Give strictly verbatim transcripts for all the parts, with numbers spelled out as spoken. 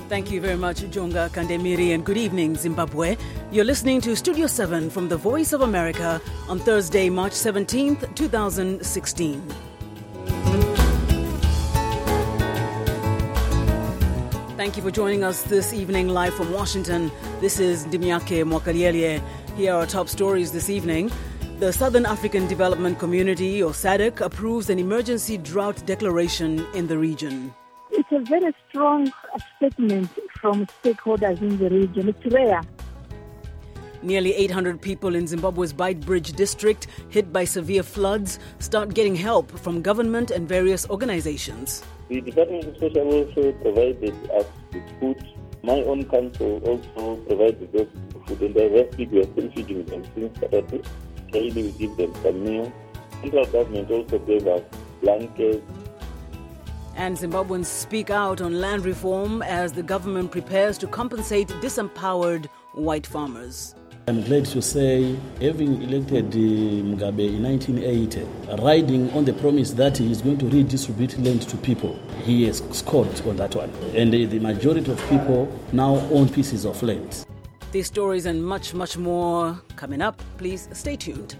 Thank you very much, Jonga Kandemiri, and good evening, Zimbabwe. You're listening to Studio seven from the Voice of America on Thursday, March seventeenth, twenty sixteen. Thank you for joining us this evening live from Washington. This is Dimiake Mwakaliele. Here are our top stories this evening. The Southern African Development Community, or SADC, approves an emergency drought declaration in the region. It's a very strong statement from stakeholders in the region. It's rare. Nearly eight hundred people in Zimbabwe's Beitbridge district, hit by severe floods, start getting help from government and various organizations. The Department of Social Welfare provided us with food. My own council also provided us with food, and the rest people are still feeding them since Saturday. Daily we give them some meal. Central government also gave us blankets. And Zimbabweans speak out on land reform as the government prepares to compensate disempowered white farmers. I'm glad to say, having elected uh, Mugabe in nineteen eighty, riding on the promise that he is going to redistribute land to people, he has scored on that one. And uh, the majority of people now own pieces of land. These stories and much, much more coming up. Please stay tuned.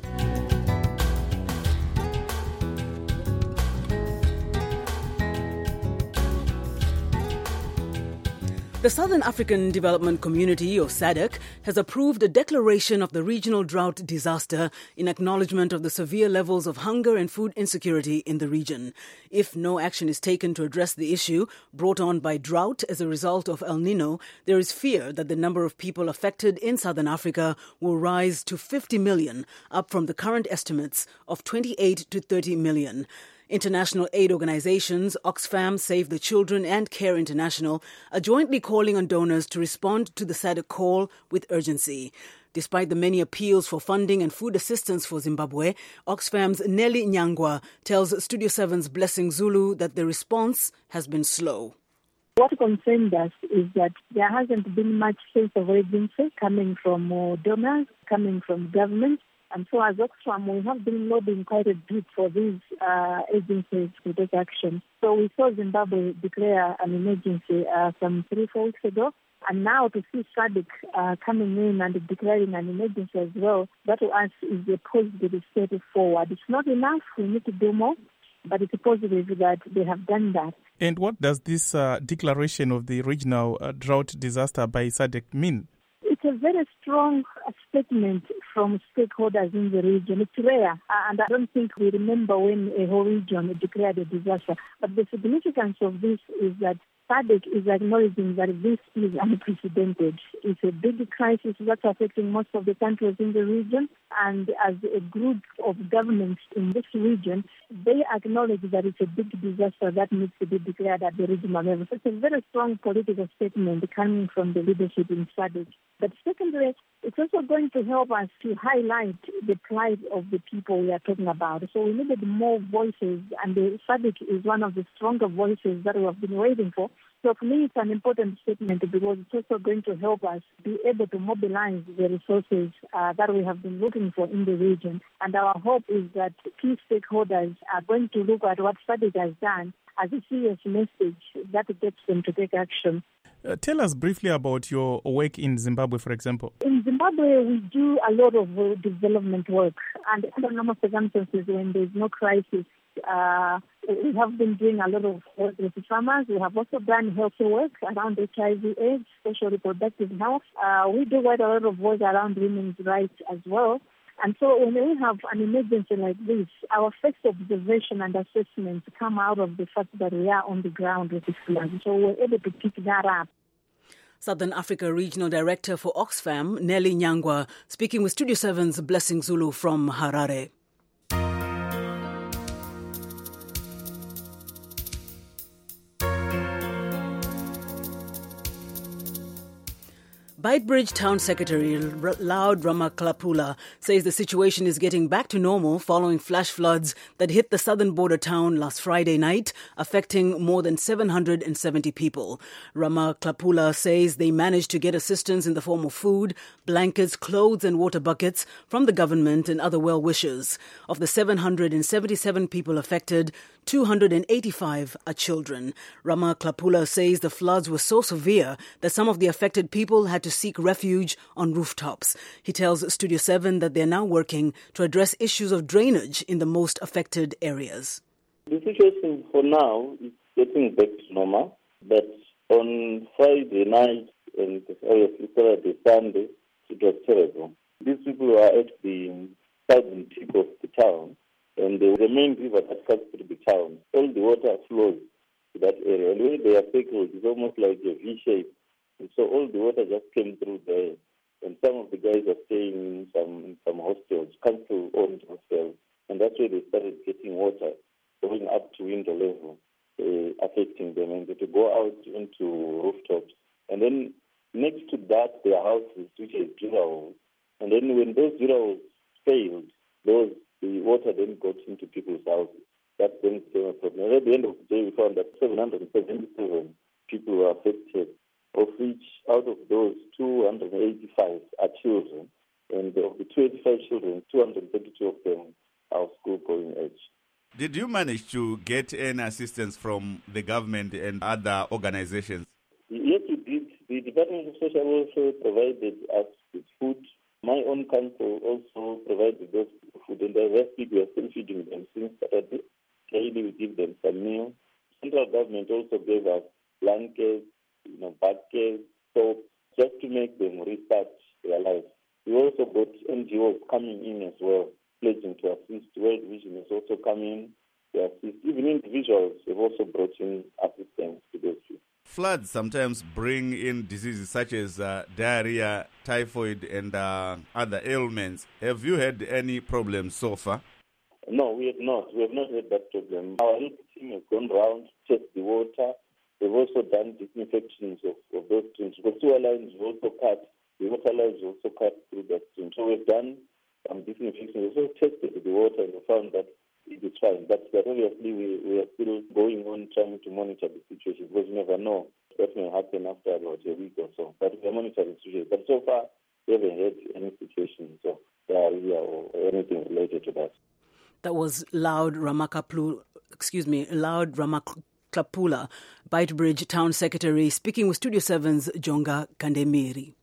The Southern African Development Community, or SADC, has approved a declaration of the regional drought disaster in acknowledgement of the severe levels of hunger and food insecurity in the region. If no action is taken to address the issue brought on by drought as a result of El Nino, there is fear that the number of people affected in Southern Africa will rise to fifty million, up from the current estimates of twenty-eight to thirty million. International aid organizations Oxfam, Save the Children and Care International are jointly calling on donors to respond to the SADC call with urgency. Despite the many appeals for funding and food assistance for Zimbabwe, Oxfam's Nelly Nyangwa tells Studio seven's Blessing Zulu that the response has been slow. What concerns us is that there hasn't been much sense of urgency coming from uh, donors, coming from government. And so as Oxfam, we have been lobbying quite a bit for these uh, agencies to take action. So we saw Zimbabwe declare an emergency uh, some three, four weeks ago. And now to see SADC uh, coming in and declaring an emergency as well, that to us is a positive step forward. It's not enough. We need to do more. But it's positive that they have done that. And what does this uh, declaration of the regional uh, drought disaster by SADC mean? It's a very strong statement from stakeholders in the region. It's rare, and I don't think we remember when a whole region declared a disaster. But the significance of this is that SADC is acknowledging that this is unprecedented. It's a big crisis that's affecting most of the countries in the region, and as a group of governments in this region, they acknowledge that it's a big disaster that needs to be declared at the regional level. So it's a very strong political statement coming from the leadership in SADC. But secondly, it's also going to help us to highlight the plight of the people we are talking about. So we needed more voices, and the SADC is one of the stronger voices that we have been waiting for. So for me, it's an important statement because it's also going to help us be able to mobilize the resources uh, that we have been looking for in the region. And our hope is that key stakeholders are going to look at what SADC has done as a serious message that gets them to take action. Uh, tell us briefly about your work in Zimbabwe, for example. In Zimbabwe, we do a lot of uh, development work. And under normal circumstances, when there's no crisis, uh, we have been doing a lot of work with farmers. We have also done healthy work around H I V AIDS, social reproductive health. Uh, we do quite a lot of work around women's rights as well. And so when we have an emergency like this, our first observation and assessments come out of the fact that we are on the ground with the flood. So we're able to pick that up. Southern Africa Regional Director for Oxfam, Nelly Nyangwa, speaking with Studio seven's Blessing Zulu from Harare. Beitbridge Town Secretary Loud Ramaklapula says the situation is getting back to normal following flash floods that hit the southern border town last Friday night, affecting more than seven hundred seventy people. Ramaklapula says they managed to get assistance in the form of food, blankets, clothes and water buckets from the government and other well-wishers. Of the seven hundred seventy-seven people affected, two hundred eighty-five are children. Rama Klapula says the floods were so severe that some of the affected people had to seek refuge on rooftops. He tells Studio seven that they're now working to address issues of drainage in the most affected areas. The situation for now is getting back to normal, but on Friday night and obviously Saturday, Sunday, it was terrible. These people were at the southern tip of the town, and the, the main river that cuts through the town, all the water flows to that area. And where they are circled, it's almost like a V shape. And so all the water just came through there. And some of the guys are staying in some, in some hostels, council-owned hostels. And that's where they started getting water going up to window level, uh, affecting them. And they had to go out into rooftops. And then next to that, there are houses, which is drills. And then when those drills failed, those the water then got into people's houses. That then became a problem. And at the end of the day, we found that seven hundred seventy-seven people were affected, of which out of those two hundred eighty-five are children. And of the two hundred eighty-five children, two hundred thirty-two of them are school-going age. Did you manage to get any assistance from the government and other organizations? Yes, we did. The Department of Social Welfare provided us with food. My own council also provided those food, and the rest we are still feeding them since Saturday. Daily we give them some meal. Central government also gave us blankets, you know, buckets, soap, just to make them restart their lives. We also got N G Os coming in as well, pledging to assist. World Vision is also coming to assist. Even individuals have also brought in assistance to those people. Floods sometimes bring in diseases such as uh, diarrhea, typhoid, and uh, other ailments. Have you had any problems so far? No, we have not. We have not had that problem. Our health team has gone round to test the water. They've also done disinfections of, of those streams. The sewer lines were also cut. The water lines were also cut through that stream. So we've done some disinfections. We've also tested the water and we found that it is fine. But, but obviously we, we are still going on trying to monitor the situation because you never know what may happen after about a week or so. But we are monitoring the situation. But so far, we haven't had any situation of diarrhea or anything related to that. That was Loud Ramakaplu, excuse me, Loud Ramaklapula, Beitbridge Town Secretary, speaking with Studio seven's Jonga Kandemiri.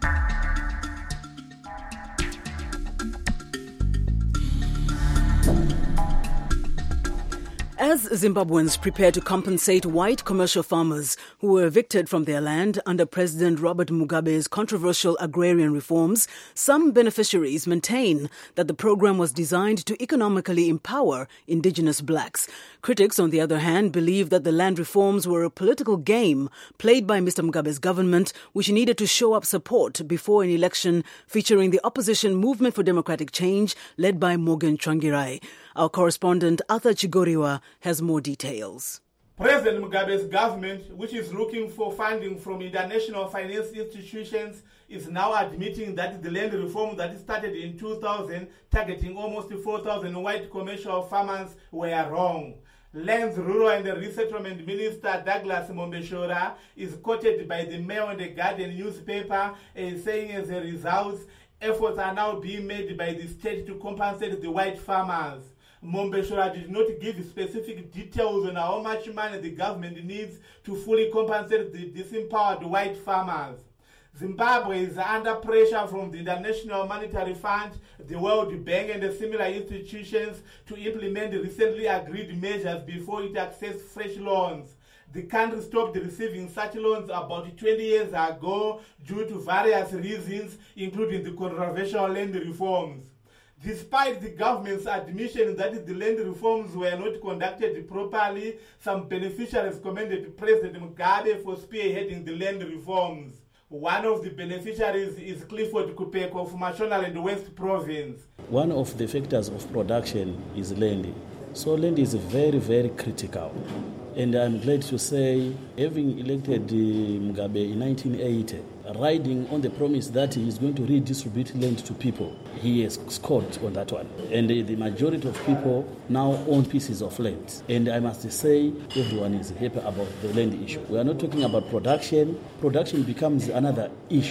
As Zimbabweans prepare to compensate white commercial farmers who were evicted from their land under President Robert Mugabe's controversial agrarian reforms, some beneficiaries maintain that the program was designed to economically empower indigenous blacks. Critics, on the other hand, believe that the land reforms were a political game played by Mister Mugabe's government, which needed to show up support before an election featuring the opposition Movement for Democratic Change led by Morgan Tsvangirai. Our correspondent Arthur Chigoriwa has more details. President Mugabe's government, which is looking for funding from international finance institutions, is now admitting that the land reform that started in two thousand, targeting almost four thousand white commercial farmers, were wrong. Lands, Rural and Resettlement Minister Douglas Mombeshora is quoted by the Mail and the Guardian newspaper as saying as a result, efforts are now being made by the state to compensate the white farmers. Mombeshora did not give specific details on how much money the government needs to fully compensate the disempowered white farmers. Zimbabwe is under pressure from the International Monetary Fund, the World Bank and similar institutions to implement recently agreed measures before it accesses fresh loans. The country stopped receiving such loans about twenty years ago due to various reasons, including the controversial land reforms. Despite the government's admission that the land reforms were not conducted properly, some beneficiaries commended President Mugabe for spearheading the land reforms. One of the beneficiaries is Clifford Kupeko of Mashonaland West Province. One of the factors of production is land. So land is very, very critical. And I'm glad to say, having elected uh, Mugabe in nineteen eighty, riding on the promise that he is going to redistribute land to people, he has scored on that one. And uh, the majority of people now own pieces of land. And I must say, everyone is happy about the land issue. We are not talking about production. Production becomes another issue.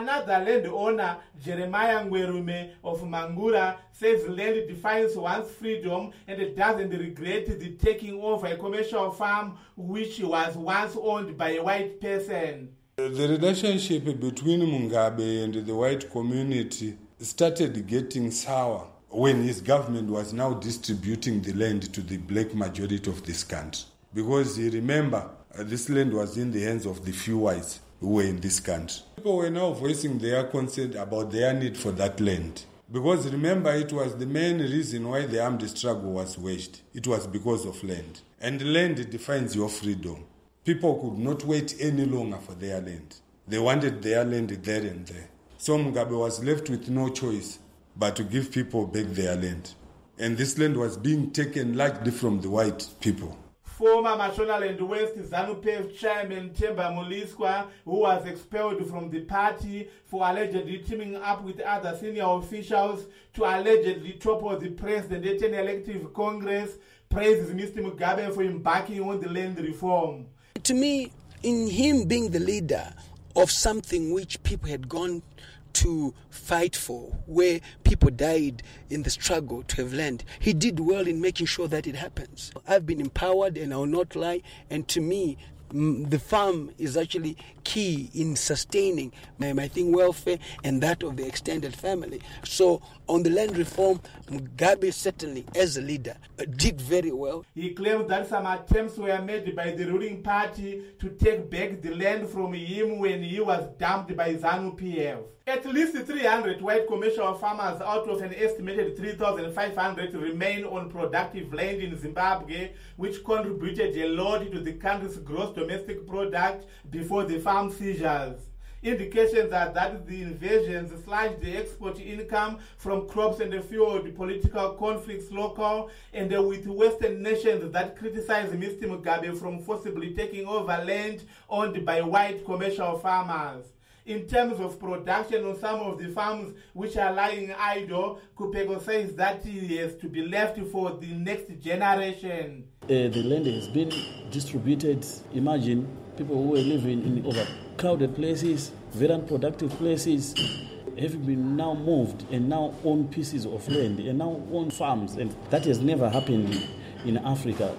Another landowner, Jeremiah Ngwerume of Mangura, says land defines one's freedom and doesn't regret the taking over a commercial farm which was once owned by a white person. The relationship between Mugabe and the white community started getting sour when his government was now distributing the land to the black majority of this country. Because you remember, uh, this land was in the hands of the few whites who were in this country. People were now voicing their concern about their need for that land. Because remember, it was the main reason why the armed struggle was waged. It was because of land. And land defines your freedom. People could not wait any longer for their land. They wanted their land there and there. So Mugabe was left with no choice but to give people back their land. And this land was being taken largely from the white people. Former Mashonaland West ZANU-P F chairman Themba Muliswa, who was expelled from the party for allegedly teaming up with other senior officials to allegedly topple the president at an elective Congress, praises Mister Mugabe for embarking on the land reform. To me, in him being the leader of something which people had gone to fight for, where people died in the struggle to have land, he did well in making sure that it happens. I've been empowered, and I will not lie, and to me, mm, the farm is actually key in sustaining my, my thing welfare and that of the extended family. So on the land reform, Mugabe certainly, as a leader, did very well. He claimed that some attempts were made by the ruling party to take back the land from him when he was dumped by ZANU-P F. At least three hundred white commercial farmers out of an estimated three thousand five hundred remain on productive land in Zimbabwe, which contributed a lot to the country's gross domestic product before the farm seizures. Indications are that the invasions slashed the export income from crops and fueled political conflicts local, and with Western nations that criticize Mister Mugabe from forcibly taking over land owned by white commercial farmers. In terms of production on some of the farms which are lying idle, Kupego says that it has to be left for the next generation. Uh, the land has been distributed. Imagine people who were living in overcrowded places, very unproductive places, have been now moved and now own pieces of land and now own farms. And that has never happened in Africa,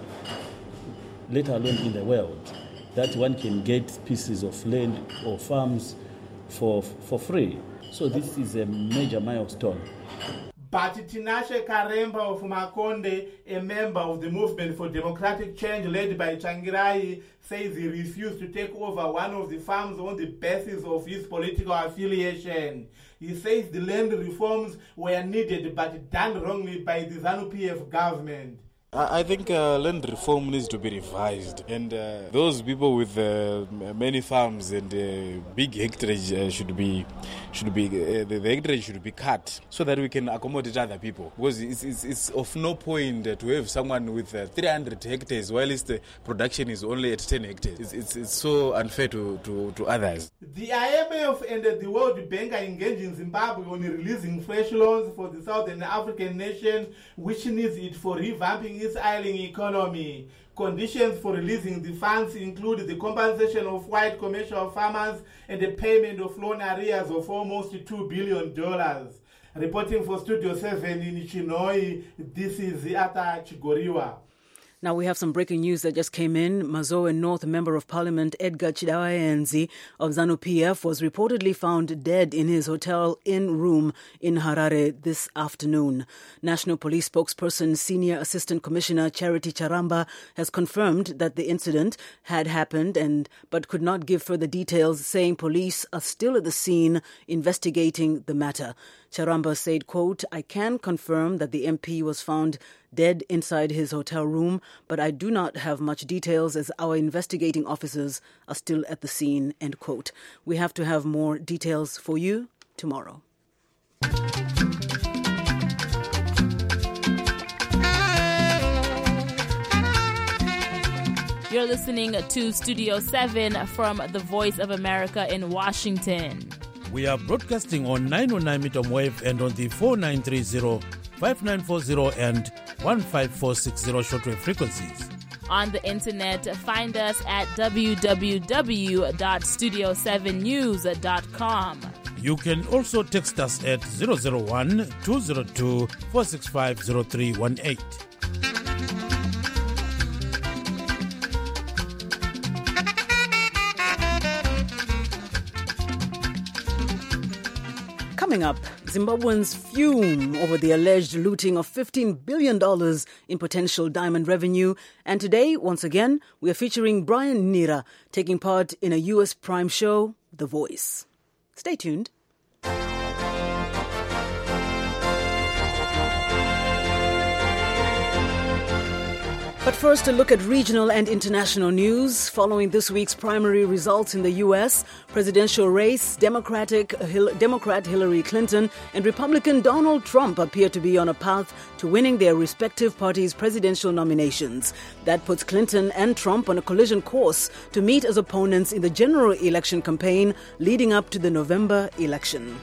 let alone in the world, that one can get pieces of land or farms for for free. So this is a major milestone. But Tinashe Karemba of Makonde, a member of the Movement for Democratic Change led by Changirai, says he refused to take over one of the farms on the basis of his political affiliation. He says the land reforms were needed but done wrongly by the ZANU-P F government. I think uh, land reform needs to be revised, and uh, those people with uh, many farms and uh, big hectares uh, should be should be uh, the, the hectares should be cut so that we can accommodate other people. Because it's it's, it's of no point uh, to have someone with uh, three hundred hectares while the production is only at ten hectares. It's it's, it's so unfair to, to, to others. The I M F and the World Bank are engaging Zimbabwe on releasing fresh loans for the Southern African nation, which needs it for revamping its ailing economy. Conditions for releasing the funds include the compensation of white commercial farmers and the payment of loan arrears of almost two billion dollars. Reporting for Studio seven in Chinoi, this is Ata Chigoriwa. Now we have some breaking news that just came in. Mazoe North Member of Parliament Edgar Chidawayenzi of ZANU-P F was reportedly found dead in his hotel inn room in Harare this afternoon. National Police spokesperson Senior Assistant Commissioner Charity Charamba has confirmed that the incident had happened and but could not give further details, saying police are still at the scene investigating the matter. Charamba said, quote, "I can confirm that the M P was found dead inside his hotel room, but I do not have much details as our investigating officers are still at the scene," end quote. We have to have more details for you tomorrow. You're listening to Studio seven from the Voice of America in Washington. We are broadcasting on nine oh nine meter wave and on the four nine three zero, five nine four zero and one five four six zero shortwave frequencies. On the internet, find us at w w w dot studio seven news dot com. You can also text us at zero zero one, two zero two, four six five, zero three one eight. Coming up, Zimbabweans fume over the alleged looting of fifteen billion dollars in potential diamond revenue. And today, once again, we are featuring Brian Nira taking part in a U S Prime show, The Voice. Stay tuned. But first, a look at regional and international news. Following this week's primary results in the U S presidential race, Democratic Hil- Democrat Hillary Clinton and Republican Donald Trump appear to be on a path to winning their respective parties' presidential nominations. That puts Clinton and Trump on a collision course to meet as opponents in the general election campaign leading up to the November election.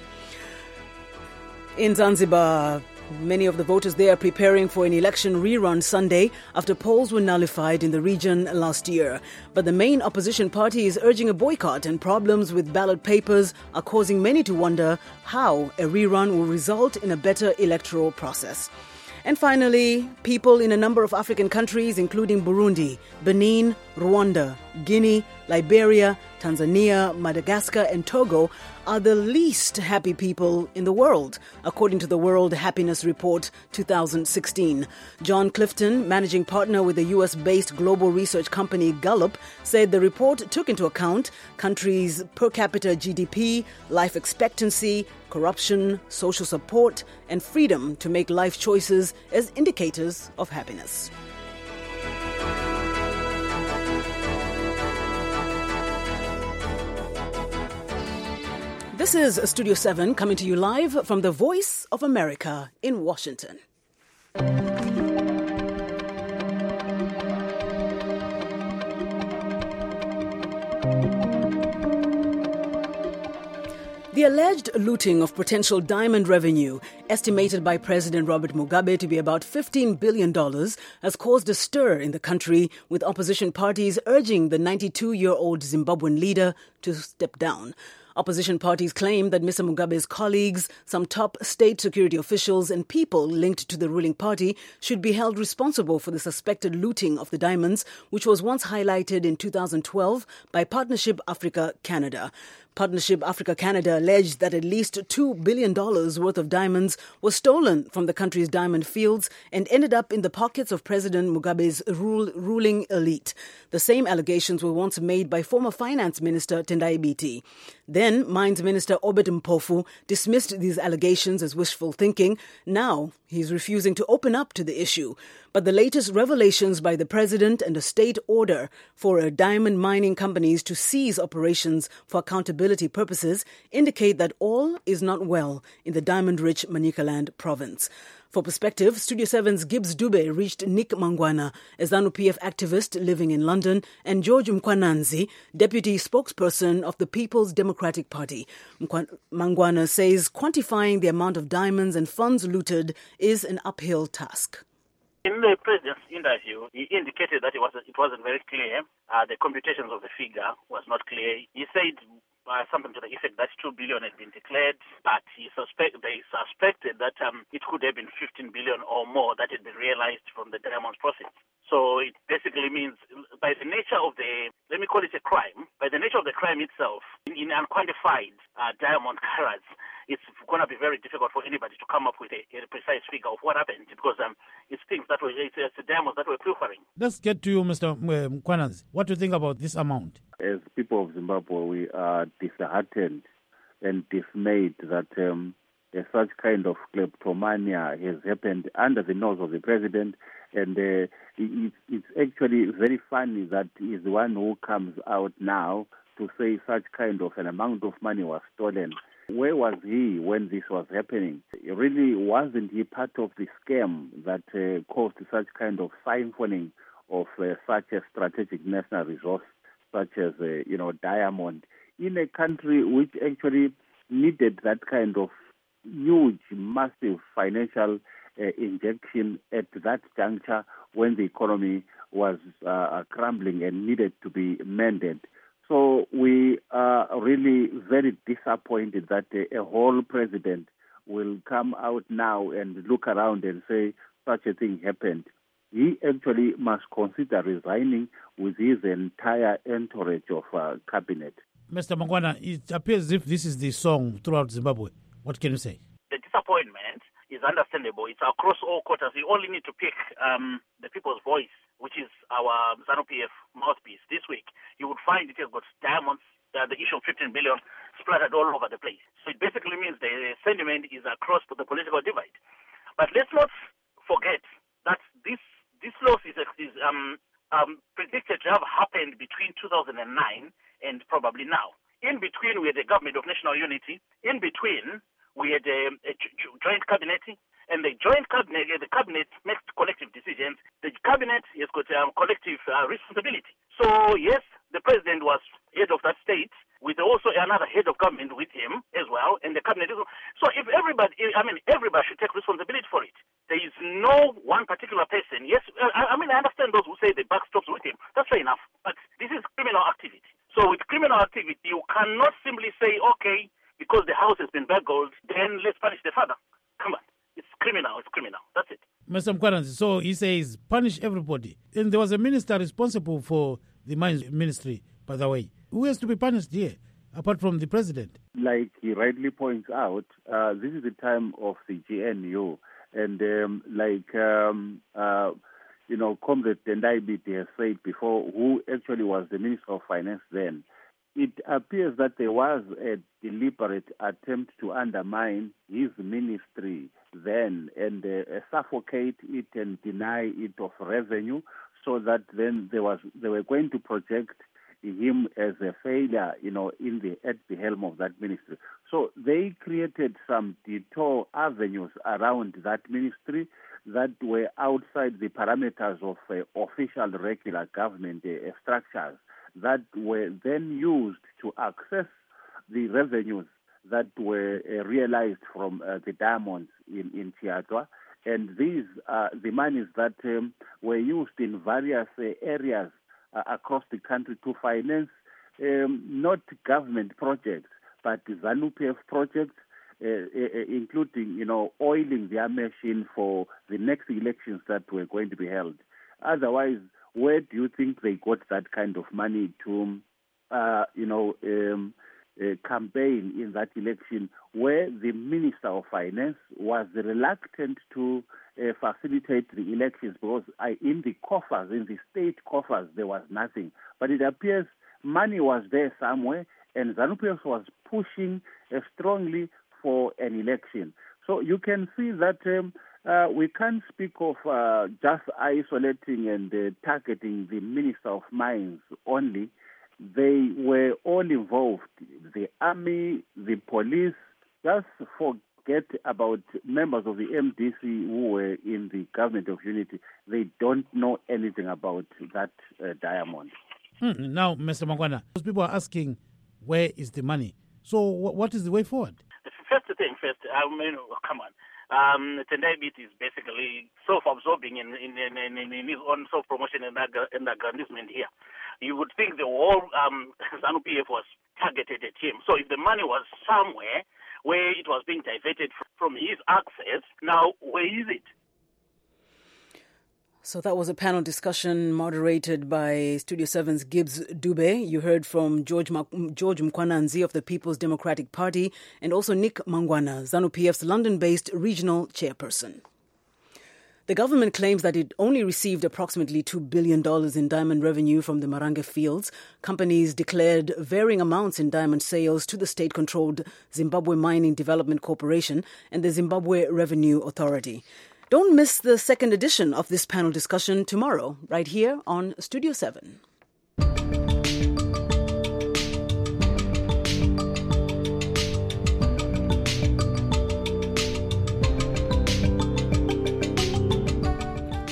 In Zanzibar, many of the voters there are preparing for an election rerun Sunday after polls were nullified in the region last year. But the main opposition party is urging a boycott, and problems with ballot papers are causing many to wonder how a rerun will result in a better electoral process. And finally, people in a number of African countries, including Burundi, Benin, Rwanda, Guinea, Liberia, Tanzania, Madagascar, and Togo, are the least happy people in the world, according to the World Happiness Report twenty sixteen. John Clifton, managing partner with the U S-based global research company Gallup, said the report took into account countries' per capita G D P, life expectancy, corruption, social support, and freedom to make life choices as indicators of happiness. This is Studio seven coming to you live from the Voice of America in Washington. The alleged looting of potential diamond revenue, estimated by President Robert Mugabe to be about fifteen billion dollars, has caused a stir in the country, with opposition parties urging the ninety-two-year-old Zimbabwean leader to step down. Opposition parties claim that Mister Mugabe's colleagues, some top state security officials and people linked to the ruling party should be held responsible for the suspected looting of the diamonds, which was once highlighted in two thousand twelve by Partnership Africa-Canada. Partnership Africa-Canada alleged that at least two billion dollars worth of diamonds were stolen from the country's diamond fields and ended up in the pockets of President Mugabe's rule, ruling elite. The same allegations were once made by former Finance Minister Tendai Biti. Then, Mines Minister Obed Mpofu dismissed these allegations as wishful thinking. Now, he's refusing to open up to the issue. But the latest revelations by the president and a state order for a diamond mining companies to cease operations for accountability purposes indicate that all is not well in the diamond-rich Manicaland province. For perspective, Studio seven's Gibbs Dube reached Nick Mangwana, a ZANU-P F activist living in London, and George Mkwananzi, deputy spokesperson of the People's Democratic Party. Mangwana says quantifying the amount of diamonds and funds looted is an uphill task. In the president's interview, he indicated that it wasn't, it wasn't very clear. Uh, the computations of the figure was not clear. He said uh, something to the effect that two billion had been declared, but he suspect they suspected that um, it could have been fifteen billion or more that had been realized from the diamond proceeds. So it basically means, by the nature of the, let me call it a crime, by the nature of the crime itself, in, in unquantified uh, diamond carats, it's going to be very difficult for anybody to come up with a, a precise figure of what happened, because um, it's things that were, it's, it's the diamonds that were pilfering. Let's get to you, Mister Mkwananzi. What do you think about this amount? As people of Zimbabwe, we are disheartened and dismayed that um, such kind of kleptomania has happened under the nose of the president. And uh, it, it's actually very funny that he's the one who comes out now to say such kind of an amount of money was stolen. Where was he when this was happening? Really, wasn't he part of the scam that uh, caused such kind of siphoning of uh, such a strategic national resource, such as, uh, you know, diamond, in a country which actually needed that kind of huge, massive financial uh, injection at that juncture when the economy was uh, crumbling and needed to be mended? So we are really very disappointed that a, a whole president will come out now and look around and say such a thing happened. He actually must consider resigning with his entire entourage of uh, cabinet. Mister Mangwana, it appears as if this is the song throughout Zimbabwe. What can you say? The disappointment is understandable. It's across all quarters. You only need to pick um, the people's voice, which is our ZANU-P F mouthpiece this week. You would find it has got diamonds, uh, the issue of fifteen billion splattered all over the place. So it basically means the sentiment is across the political divide. But let's not forget that this this loss is, is um, um, predicted to have happened between two thousand nine and probably now. In between, we had a government of national unity. In between, we had a, a joint cabinet, and the joint cabinet, the cabinet makes collective decisions. The cabinet has got um, collective uh, responsibility. So yes, the president was head of that state, with also another head of government with him as well, and the cabinet. So if everybody, I mean, everybody should take responsibility for it. There is no one particular person. Yes, I, I mean, I understand those who say the buck stops with him. That's fair enough. But this is criminal activity. So with criminal activity, you cannot simply say, okay, because the house has been burgled, then let's punish the father. Come on. It's criminal. It's criminal. That's it. Mister Mkwaranzi, so he says punish everybody. And there was a minister responsible for the mines ministry, by the way. Who has to be punished here, apart from the president? Like he rightly points out, uh, this is the time of the G N U. And um, like, um, uh, you know, Comrade Tendai Biti has said before, who actually was the Minister of Finance then, it appears that there was a deliberate attempt to undermine his ministry then and uh, suffocate it and deny it of revenue, so that then there was they were going to project him as a failure, you know, in the at the helm of that ministry. So they created some detour avenues around that ministry that were outside the parameters of uh, official regular government uh, structures that were then used to access the revenues that were uh, realized from uh, the diamonds in, in Chiatwa. And these are the monies that um, were used in various uh, areas uh, across the country to finance um, not government projects, but ZANU-P F projects, uh, uh, including, you know, oiling their machine for the next elections that were going to be held. Otherwise, where do you think they got that kind of money to, uh, you know, um, uh, campaign in that election, where the Minister of Finance was reluctant to uh, facilitate the elections because uh, in the coffers, in the state coffers, there was nothing. But it appears money was there somewhere, and ZANU-P F was pushing uh, strongly for an election. So you can see that um, uh, we can't speak of uh, just isolating and uh, targeting the Minister of Mines only. They were all involved, the army, the police. Just forget about members of the M D C who were in the government of unity. They don't know anything about that uh, diamond. Hmm. Now, Mister Mangwana, those people are asking, where is the money? So w- what is the way forward? The first thing first, I mean, come on. Um, Tendai Biti is basically self-absorbing in, in, in, in, in his own self-promotion and, and aggrandizement here. You would think the whole um, ZANU-P F was targeted at him. So if the money was somewhere where it was being diverted from his access, now where is it? So that was a panel discussion moderated by Studio seven's Gibbs Dube. You heard from George Ma- George Mkwananzi of the People's Democratic Party and also Nick Mangwana, ZANU-P F's London-based regional chairperson. The government claims that it only received approximately two billion dollars in diamond revenue from the Marange fields. Companies declared varying amounts in diamond sales to the state-controlled Zimbabwe Mining Development Corporation and the Zimbabwe Revenue Authority. Don't miss the second edition of this panel discussion tomorrow, right here on Studio seven.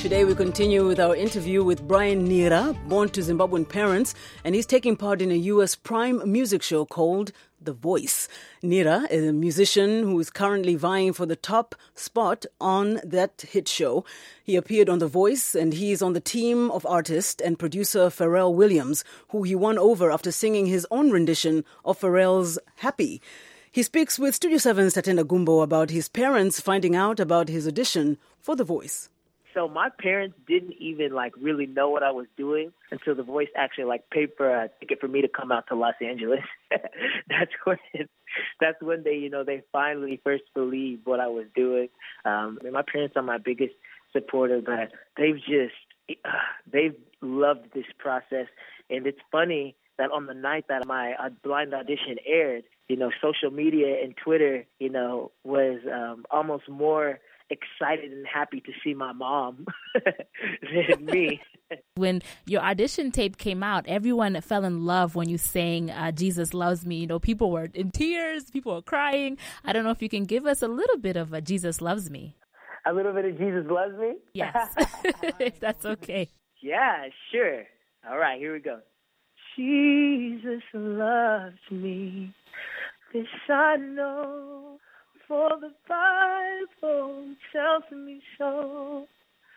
Today we continue with our interview with Brian Nira, born to Zimbabwean parents, and he's taking part in a U S Prime music show called The Voice. Nira is a musician who is currently vying for the top spot on that hit show. He appeared on The Voice, and he's on the team of artist and producer Pharrell Williams, who he won over after singing his own rendition of Pharrell's Happy. He speaks with Studio seven's Tatenda Gumbo about his parents finding out about his audition for The Voice. So my parents didn't even like really know what I was doing until The Voice actually like paid for a ticket for me to come out to Los Angeles. that's when that's when they you know they finally first believed what I was doing. Um, I mean, my parents are my biggest supporter, but they've just uh, they've loved this process, and it's funny that on the night that my uh, blind audition aired, you know, social media and Twitter, you know, was um, almost more excited and happy to see my mom than me. When your audition tape came out, everyone fell in love when you sang uh, Jesus Loves Me. You know, people were in tears, people were crying. I don't know if you can give us a little bit of a Jesus Loves Me. A little bit of Jesus Loves Me? Yes, if that's okay. Yeah, sure. All right, here we go. Jesus loves me, this I know, for the Bible tells me so.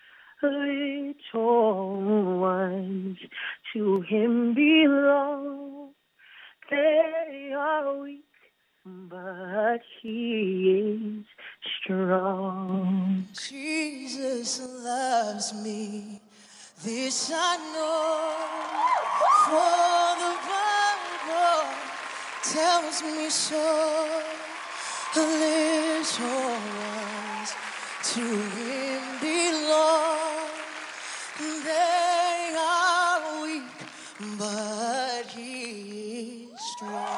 Little ones to him belong. They are weak, but he is strong. Jesus loves me, this I know, for the Bible tells me so. Little ones to him belong. They are weak, but he is strong.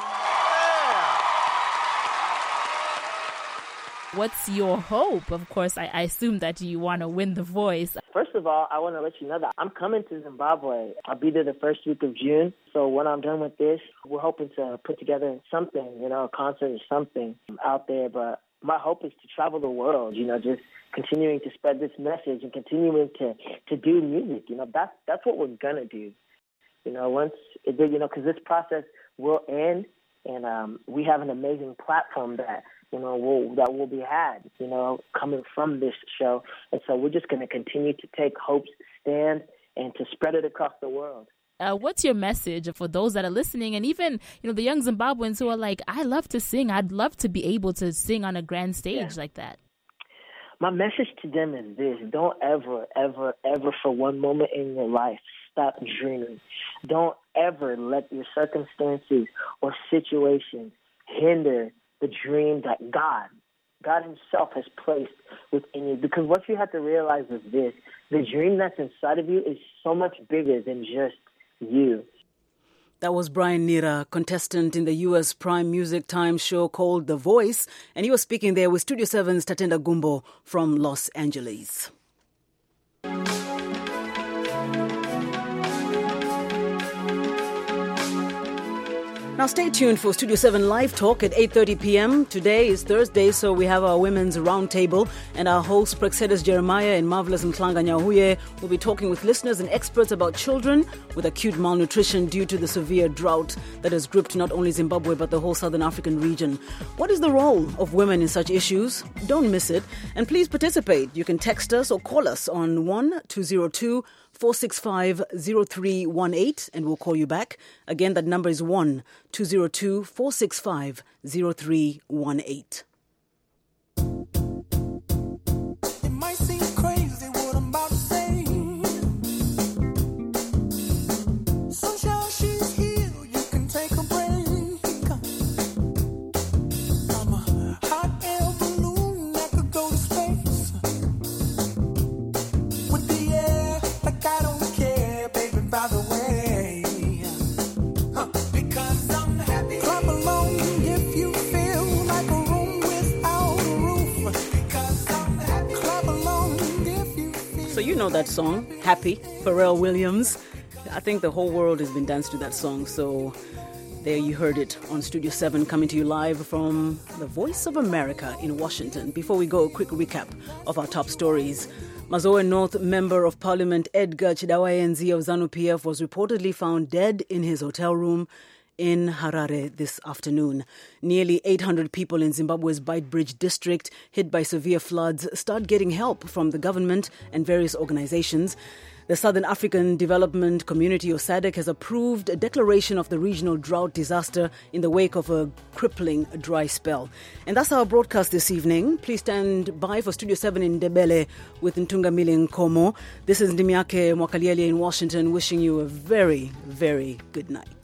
What's your hope? Of course, I, I assume that you want to win The Voice. First of all, I want to let you know that I'm coming to Zimbabwe. I'll be there the first week of June. So when I'm done with this, we're hoping to put together something, you know, a concert or something out there. But my hope is to travel the world, you know, just continuing to spread this message and continuing to, to do music. You know, that's, that's what we're going to do. You know, once, it, you know, because this process will end, and um, we have an amazing platform that, you know, will, that will be had, you know, coming from this show. And so we're just going to continue to take Hope's stand and to spread it across the world. Uh, what's your message for those that are listening, and even, you know, the young Zimbabweans who are like, I love to sing. I'd love to be able to sing on a grand stage yeah. like that. My message to them is this: don't ever, ever, ever for one moment in your life stop dreaming. Don't ever let your circumstances or situations hinder the dream that God, God himself has placed within you. Because what you have to realize is this: the dream that's inside of you is so much bigger than just you. That was Brian Nira, contestant in the U S Prime Music Time show called The Voice, and he was speaking there with Studio seven's Tatenda Gumbo from Los Angeles. Now stay tuned for Studio seven Live Talk at eight thirty p.m. Today is Thursday, so we have our Women's Roundtable, and our hosts, Praxedis Jeremiah and Marvelous Ntlanga Nyahuye, will be talking with listeners and experts about children with acute malnutrition due to the severe drought that has gripped not only Zimbabwe but the whole southern African region. What is the role of women in such issues? Don't miss it, and please participate. You can text us or call us on one two zero two, four six five, zero three one eight, and we'll call you back. Again, that number is one two zero two, four six five, zero three one eight. It might seem crazy what I'm about to say. Sunshine, she's here, you can take a break. I'm a hot air balloon that could go to space. With the air, like I don't care, baby, by the way. Huh. Because I'm happy. Clap along if you feel like a room without a roof. Because I'm happy. Clap along if you feel. So you know that song, Happy, Pharrell Williams. I think the whole world has been danced to that song, so there you heard it on Studio seven, coming to you live from the Voice of America in Washington. Before we go, a quick recap of our top stories. Mazoe North Member of Parliament Edgar Chidawayenzi of ZANU-P F was reportedly found dead in his hotel room in Harare this afternoon. Nearly eight hundred people in Zimbabwe's Beitbridge district, hit by severe floods, start getting help from the government and various organizations. The Southern African Development Community, or SADC, has approved a declaration of the regional drought disaster in the wake of a crippling dry spell. And that's our broadcast this evening. Please stand by for Studio seven in Ndebele with Ntungamili Nkomo. This is Ndimiake Mwakaliele in Washington, wishing you a very, very good night.